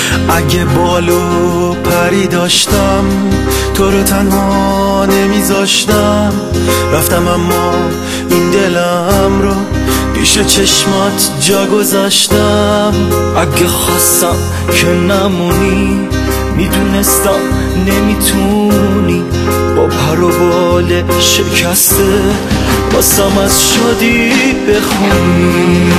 اگه بالو پری داشتم تو رو تنها نمیذاشتم، رفتم اما این دلم رو پیش چشمات جا گذاشتم. اگه خواستم که نمونی میدونستم نمیتونی، با پر و بال شکسته واسم از شادی بخونی.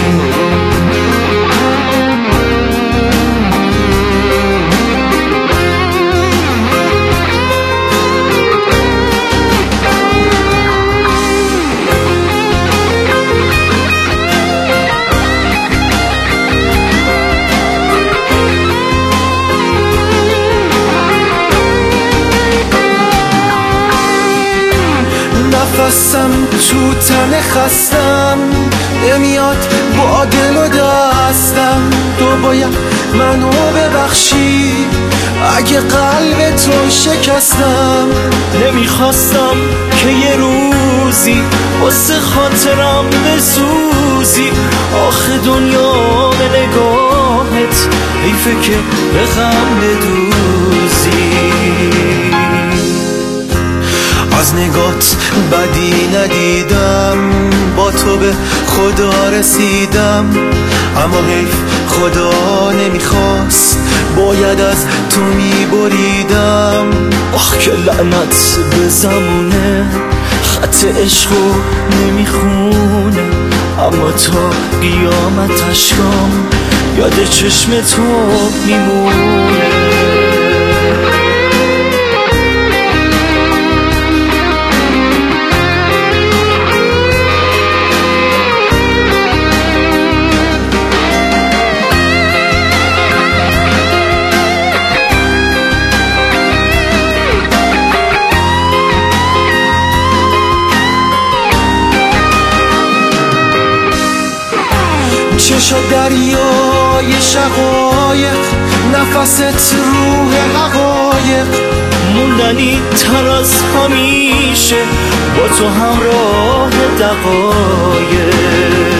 نفسم تو تن خستم نمیاد با دل و دستم، تو باید منو ببخشی اگه قلب تو شکستم. نمیخواستم که یه روزی واسه خاطرم بسوزی، آخه دنیا به نگاهت حیفه که به غم بدوزی. از نگات بدی ندیدم، با تو به خدا رسیدم، اما حیف خدا نمیخواست باید از تو میبریدم. آخ که لعنت به زمونه، خط عشقو نمیخونه، اما تا قیامت اشکام یاد چشم تو میمونه. چشا دریای شقایق، نفست روح حقایق، موندنی تر از همیشه با تو همراه دقایق.